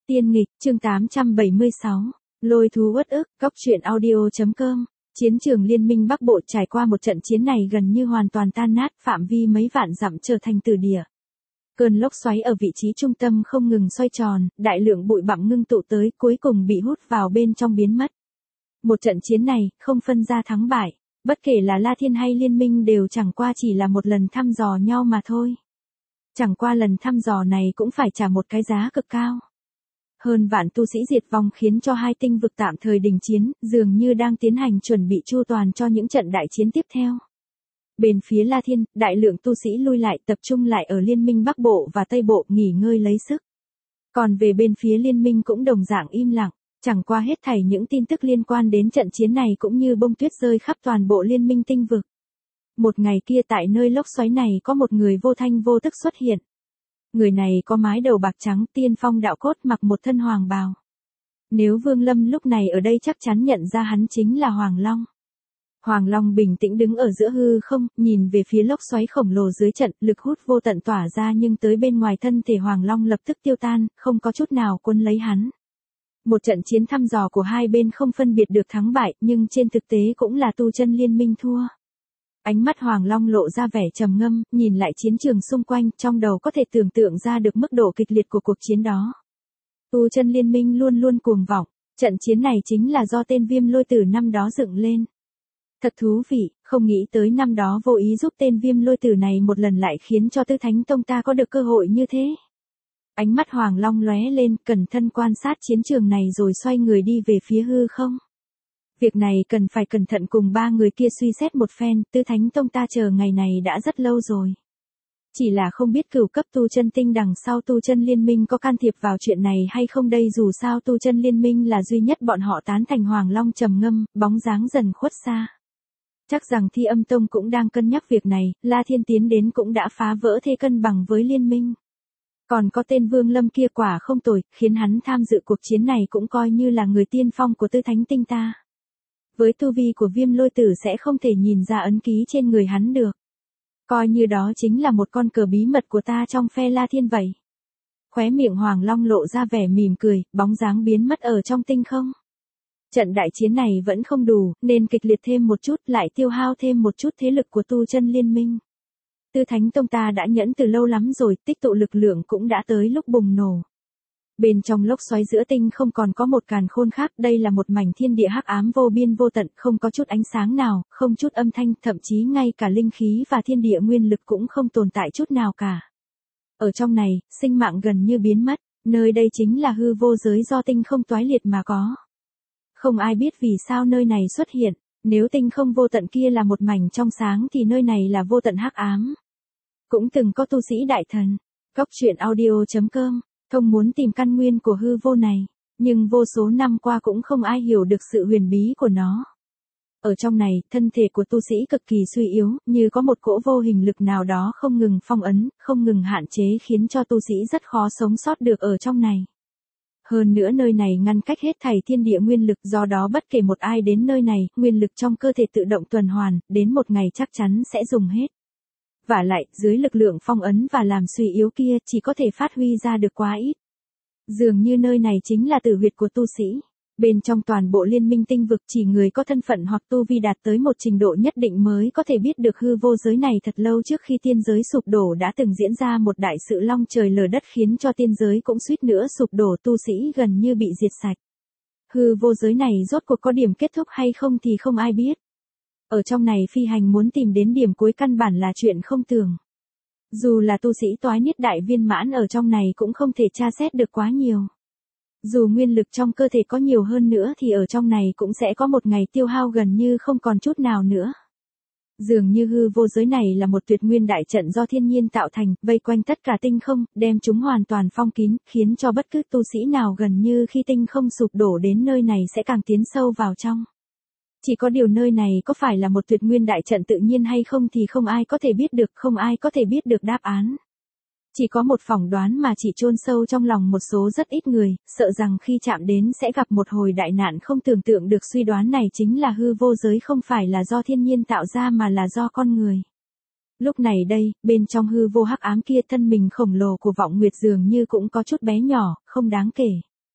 Tiên nghịch, chương 876. Lôi thú uất ức, góc truyện audio.com. Chiến trường Liên minh Bắc Bộ trải qua một trận chiến này gần như hoàn toàn tan nát, phạm vi mấy vạn dặm trở thành tử địa. Cơn lốc xoáy ở vị trí trung tâm không ngừng xoay tròn, đại lượng bụi bặm ngưng tụ tới, cuối cùng bị hút vào bên trong biến mất. Một trận chiến này, không phân ra thắng bại, bất kể là La Thiên hay Liên minh đều chẳng qua chỉ là một lần thăm dò nhau mà thôi. Chẳng qua lần thăm dò này cũng phải trả một cái giá cực cao. Hơn vạn tu sĩ diệt vong khiến cho hai tinh vực tạm thời đình chiến, dường như đang tiến hành chuẩn bị chu toàn cho những trận đại chiến tiếp theo. Bên phía La Thiên, đại lượng tu sĩ lui lại tập trung lại ở Liên minh Bắc Bộ và Tây Bộ nghỉ ngơi lấy sức. Còn về bên phía Liên minh cũng đồng dạng im lặng, chẳng qua hết thảy những tin tức liên quan đến trận chiến này cũng như bông tuyết rơi khắp toàn bộ Liên minh tinh vực. Một ngày kia tại nơi lốc xoáy này có một người vô thanh vô tức xuất hiện. Người này có mái đầu bạc trắng, tiên phong đạo cốt, mặc một thân hoàng bào. Nếu Vương Lâm lúc này ở đây chắc chắn nhận ra hắn chính là Hoàng Long. Hoàng Long bình tĩnh đứng ở giữa hư không, nhìn về phía lốc xoáy khổng lồ dưới trận, lực hút vô tận tỏa ra nhưng tới bên ngoài thân thể Hoàng Long lập tức tiêu tan, không có chút nào cuốn lấy hắn. Một trận chiến thăm dò của hai bên không phân biệt được thắng bại, nhưng trên thực tế cũng là tu chân liên minh thua. Ánh mắt Hoàng Long lộ ra vẻ trầm ngâm, nhìn lại chiến trường xung quanh, trong đầu có thể tưởng tượng ra được mức độ kịch liệt của cuộc chiến đó. Tu chân liên minh luôn luôn cuồng vọng, trận chiến này chính là do tên Viêm Lôi Tử năm đó dựng lên. Thật thú vị, không nghĩ tới năm đó vô ý giúp tên Viêm Lôi Tử này một lần lại khiến cho Tư Thánh Tông ta có được cơ hội như thế. Ánh mắt Hoàng Long lóe lên, cẩn thận quan sát chiến trường này rồi xoay người đi về phía hư không. Việc này cần phải cẩn thận cùng ba người kia suy xét một phen, Tư Thánh Tông ta chờ ngày này đã rất lâu rồi. Chỉ là không biết cửu cấp tu chân tinh đằng sau tu chân liên minh có can thiệp vào chuyện này hay không đây, dù sao tu chân liên minh là duy nhất bọn họ tán thành. Hoàng Long trầm ngâm, bóng dáng dần khuất xa. Chắc rằng Thi Âm Tông cũng đang cân nhắc việc này, La Thiên tiến đến cũng đã phá vỡ thế cân bằng với liên minh. Còn có tên Vương Lâm kia quả không tồi, khiến hắn tham dự cuộc chiến này cũng coi như là người tiên phong của Tư Thánh Tinh ta. Với tu vi của Viêm Lôi Tử sẽ không thể nhìn ra ấn ký trên người hắn được. Coi như đó chính là một con cờ bí mật của ta trong phe La Thiên vậy. Khóe miệng Hoàng Long lộ ra vẻ mỉm cười, bóng dáng biến mất ở trong tinh không. Trận đại chiến này vẫn không đủ, nên kịch liệt thêm một chút, lại tiêu hao thêm một chút thế lực của tu chân liên minh. Tư Thánh Tông ta đã nhẫn từ lâu lắm rồi, tích tụ lực lượng cũng đã tới lúc bùng nổ. Bên trong lốc xoáy giữa tinh không còn có một càn khôn khác, đây là một mảnh thiên địa hắc ám vô biên vô tận, không có chút ánh sáng nào, không chút âm thanh, thậm chí ngay cả linh khí và thiên địa nguyên lực cũng không tồn tại chút nào cả. Ở trong này, sinh mạng gần như biến mất, nơi đây chính là hư vô giới do tinh không toái liệt mà có. Không ai biết vì sao nơi này xuất hiện, nếu tinh không vô tận kia là một mảnh trong sáng thì nơi này là vô tận hắc ám. Cũng từng có tu sĩ đại thần, góc truyện audio.com. Không muốn tìm căn nguyên của hư vô này, nhưng vô số năm qua cũng không ai hiểu được sự huyền bí của nó. Ở trong này, thân thể của tu sĩ cực kỳ suy yếu, như có một cỗ vô hình lực nào đó không ngừng phong ấn, không ngừng hạn chế khiến cho tu sĩ rất khó sống sót được ở trong này. Hơn nữa nơi này ngăn cách hết thảy thiên địa nguyên lực, do đó bất kể một ai đến nơi này, nguyên lực trong cơ thể tự động tuần hoàn, đến một ngày chắc chắn sẽ dùng hết. Vả lại, dưới lực lượng phong ấn và làm suy yếu kia chỉ có thể phát huy ra được quá ít. Dường như nơi này chính là tử huyệt của tu sĩ. Bên trong toàn bộ liên minh tinh vực chỉ người có thân phận hoặc tu vi đạt tới một trình độ nhất định mới có thể biết được hư vô giới này. Thật lâu trước khi tiên giới sụp đổ đã từng diễn ra một đại sự long trời lở đất khiến cho tiên giới cũng suýt nữa sụp đổ, tu sĩ gần như bị diệt sạch. Hư vô giới này rốt cuộc có điểm kết thúc hay không thì không ai biết. Ở trong này phi hành muốn tìm đến điểm cuối căn bản là chuyện không tưởng. Dù là tu sĩ toái niết đại viên mãn ở trong này cũng không thể tra xét được quá nhiều. Dù nguyên lực trong cơ thể có nhiều hơn nữa thì ở trong này cũng sẽ có một ngày tiêu hao gần như không còn chút nào nữa. Dường như hư vô giới này là một tuyệt nguyên đại trận do thiên nhiên tạo thành, vây quanh tất cả tinh không, đem chúng hoàn toàn phong kín, khiến cho bất cứ tu sĩ nào gần như khi tinh không sụp đổ đến nơi này sẽ càng tiến sâu vào trong. Chỉ có điều nơi này có phải là một tuyệt nguyên đại trận tự nhiên hay không thì không ai có thể biết được, không ai có thể biết được đáp án. Chỉ có một phỏng đoán mà chỉ chôn sâu trong lòng một số rất ít người, sợ rằng khi chạm đến sẽ gặp một hồi đại nạn không tưởng tượng được. Suy đoán này chính là hư vô giới không phải là do thiên nhiên tạo ra mà là do con người. Lúc này đây, bên trong hư vô hắc ám kia thân mình khổng lồ của Vọng Nguyệt dường như cũng có chút bé nhỏ, không đáng kể.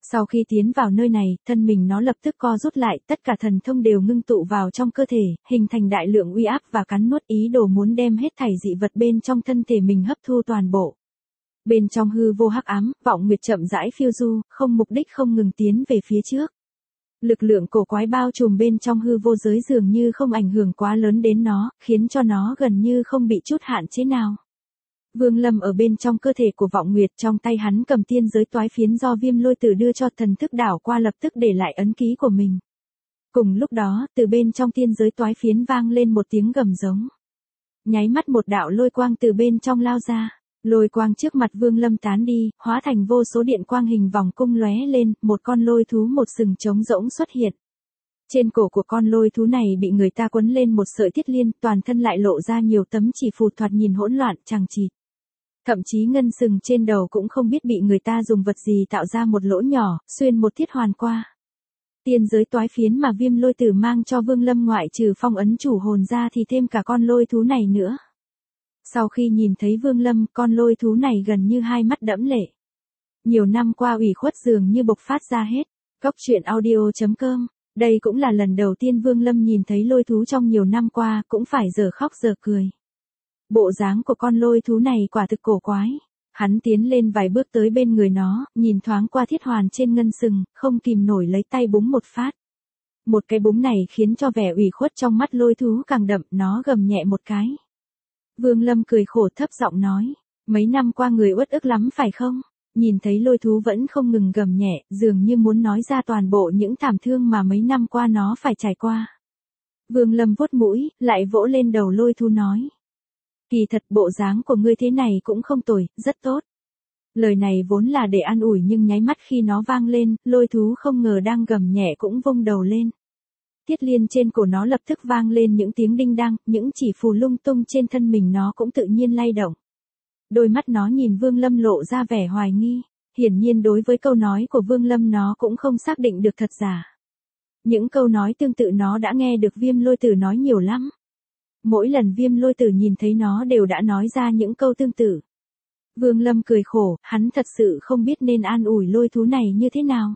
Sau khi tiến vào nơi này, thân mình nó lập tức co rút lại, tất cả thần thông đều ngưng tụ vào trong cơ thể, hình thành đại lượng uy áp và cắn nuốt ý đồ muốn đem hết thảy dị vật bên trong thân thể mình hấp thu toàn bộ. Bên trong hư vô hắc ám, vọng nguyệt chậm rãi phiêu du, không mục đích không ngừng tiến về phía trước. Lực lượng cổ quái bao trùm bên trong hư vô giới dường như không ảnh hưởng quá lớn đến nó, khiến cho nó gần như không bị chút hạn chế nào. Vương Lâm ở bên trong cơ thể của vọng nguyệt, trong tay hắn cầm tiên giới toái phiến do Viêm Lôi Tử đưa cho, thần thức đảo qua lập tức để lại ấn ký của mình. Cùng lúc đó, từ bên trong tiên giới toái phiến vang lên một tiếng gầm giống. Nháy mắt một đạo lôi quang từ bên trong lao ra. Lôi quang trước mặt Vương Lâm tán đi, hóa thành vô số điện quang hình vòng cung lóe lên, một con lôi thú một sừng trống rỗng xuất hiện. Trên cổ của con lôi thú này bị người ta quấn lên một sợi thiết liên, toàn thân lại lộ ra nhiều tấm chỉ phù thoạt nhìn hỗn loạn, chằng chịt. Thậm chí ngân sừng trên đầu cũng không biết bị người ta dùng vật gì tạo ra một lỗ nhỏ, xuyên một thiết hoàn qua. Tiên giới toái phiến mà Viêm Lôi Tử mang cho Vương Lâm ngoại trừ phong ấn chủ hồn ra thì thêm cả con lôi thú này nữa. Sau khi nhìn thấy Vương Lâm, con lôi thú này gần như hai mắt đẫm lệ. Nhiều năm qua ủy khuất dường như bộc phát ra hết. Cốc truyện audio.com. Đây cũng là lần đầu tiên Vương Lâm nhìn thấy lôi thú trong nhiều năm qua, cũng phải giờ khóc giờ cười. Bộ dáng của con lôi thú này quả thực cổ quái. Hắn tiến lên vài bước tới bên người nó, nhìn thoáng qua thiết hoàn trên ngân sừng, không kìm nổi lấy tay búng một phát. Một cái búng này khiến cho vẻ ủy khuất trong mắt lôi thú càng đậm, nó gầm nhẹ một cái. Vương Lâm cười khổ thấp giọng nói, mấy năm qua người uất ức lắm phải không? Nhìn thấy lôi thú vẫn không ngừng gầm nhẹ, dường như muốn nói ra toàn bộ những thảm thương mà mấy năm qua nó phải trải qua. Vương Lâm vuốt mũi, lại vỗ lên đầu lôi thú nói. Kỳ thật bộ dáng của ngươi thế này cũng không tồi, rất tốt. Lời này vốn là để an ủi nhưng nháy mắt khi nó vang lên, lôi thú không ngờ đang gầm nhẹ cũng vung đầu lên. Thiết liên trên cổ nó lập tức vang lên những tiếng đinh đăng, những chỉ phù lung tung trên thân mình nó cũng tự nhiên lay động. Đôi mắt nó nhìn Vương Lâm lộ ra vẻ hoài nghi, hiển nhiên đối với câu nói của Vương Lâm nó cũng không xác định được thật giả. Những câu nói tương tự nó đã nghe được Viêm Lôi Tử nói nhiều lắm. Mỗi lần Viêm Lôi Tử nhìn thấy nó đều đã nói ra những câu tương tự. Vương Lâm cười khổ, hắn thật sự không biết nên an ủi lôi thú này như thế nào.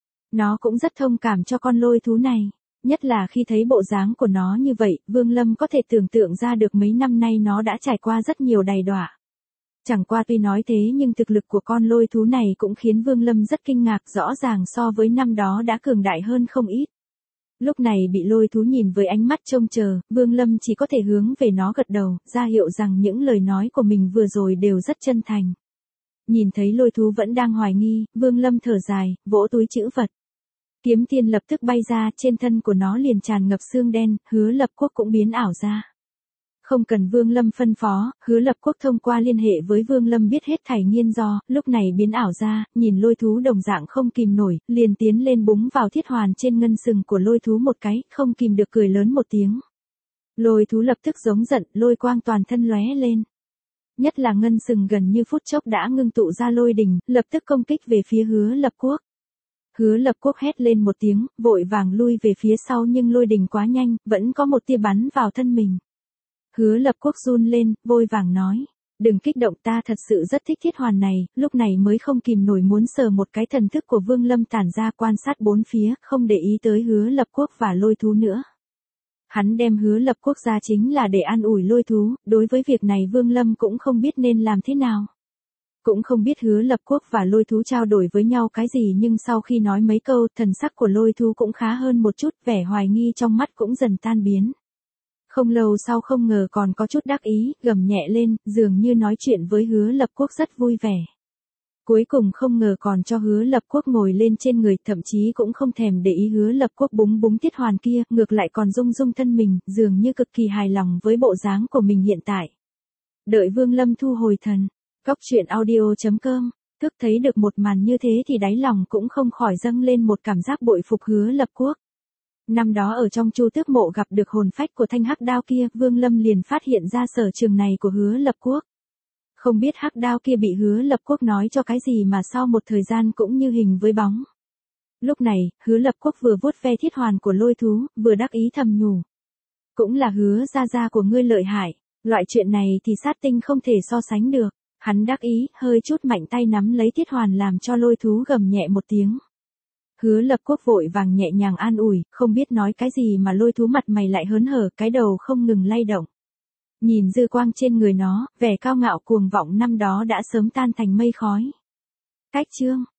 Nó cũng rất thông cảm cho con lôi thú này. Nhất là khi thấy bộ dáng của nó như vậy, Vương Lâm có thể tưởng tượng ra được mấy năm nay nó đã trải qua rất nhiều đầy đọa. Chẳng qua tuy nói thế nhưng thực lực của con lôi thú này cũng khiến Vương Lâm rất kinh ngạc, rõ ràng so với năm đó đã cường đại hơn không ít. Lúc này bị lôi thú nhìn với ánh mắt trông chờ, Vương Lâm chỉ có thể hướng về nó gật đầu, ra hiệu rằng những lời nói của mình vừa rồi đều rất chân thành. Nhìn thấy lôi thú vẫn đang hoài nghi, Vương Lâm thở dài, vỗ túi trữ vật. Kiếm tiên lập tức bay ra, trên thân của nó liền tràn ngập xương đen, Hứa Lập Quốc cũng biến ảo ra. Không cần Vương Lâm phân phó, Hứa Lập Quốc thông qua liên hệ với Vương Lâm biết hết thảy nguyên do, lúc này biến ảo ra, nhìn lôi thú đồng dạng không kìm nổi, liền tiến lên búng vào thiết hoàn trên ngân sừng của lôi thú một cái, không kìm được cười lớn một tiếng. Lôi thú lập tức giống giận, lôi quang toàn thân lóe lên. Nhất là ngân sừng gần như phút chốc đã ngưng tụ ra lôi đỉnh, lập tức công kích về phía Hứa Lập Quốc. Hứa Lập Quốc hét lên một tiếng, vội vàng lui về phía sau nhưng lôi đình quá nhanh, vẫn có một tia bắn vào thân mình. Hứa Lập Quốc run lên, vội vàng nói, đừng kích động, ta thật sự rất thích thiết hoàn này, lúc này mới không kìm nổi muốn sờ một cái. Thần thức của Vương Lâm tản ra quan sát bốn phía, không để ý tới Hứa Lập Quốc và lôi thú nữa. Hắn đem Hứa Lập Quốc ra chính là để an ủi lôi thú, đối với việc này Vương Lâm cũng không biết nên làm thế nào. Cũng không biết Hứa Lập Quốc và lôi thú trao đổi với nhau cái gì nhưng sau khi nói mấy câu, thần sắc của lôi thú cũng khá hơn một chút, vẻ hoài nghi trong mắt cũng dần tan biến. Không lâu sau không ngờ còn có chút đắc ý, gầm nhẹ lên, dường như nói chuyện với Hứa Lập Quốc rất vui vẻ. Cuối cùng không ngờ còn cho Hứa Lập Quốc ngồi lên trên người, thậm chí cũng không thèm để ý Hứa Lập Quốc búng búng thiết hoàn kia, ngược lại còn rung rung thân mình, dường như cực kỳ hài lòng với bộ dáng của mình hiện tại. Đợi Vương Lâm thu hồi thần. Cốc truyện audio.com, thức thấy được một màn như thế thì đáy lòng cũng không khỏi dâng lên một cảm giác bội phục Hứa Lập Quốc. Năm đó ở trong Chu Tước Mộ gặp được hồn phách của thanh hắc đao kia, Vương Lâm liền phát hiện ra sở trường này của Hứa Lập Quốc. Không biết hắc đao kia bị Hứa Lập Quốc nói cho cái gì mà sau một thời gian cũng như hình với bóng. Lúc này, Hứa Lập Quốc vừa vuốt ve thiết hoàn của lôi thú, vừa đắc ý thầm nhủ. Cũng là Hứa gia của ngươi lợi hại, loại chuyện này thì sát tinh không thể so sánh được. Hắn đắc ý, hơi chút mạnh tay nắm lấy thiết hoàn làm cho lôi thú gầm nhẹ một tiếng. Hứa Lập Quốc vội vàng nhẹ nhàng an ủi, không biết nói cái gì mà Lôi Thú mặt mày lại hớn hở, cái đầu không ngừng lay động. Nhìn dư quang trên người nó, vẻ cao ngạo cuồng vọng năm đó đã sớm tan thành mây khói. Cách chương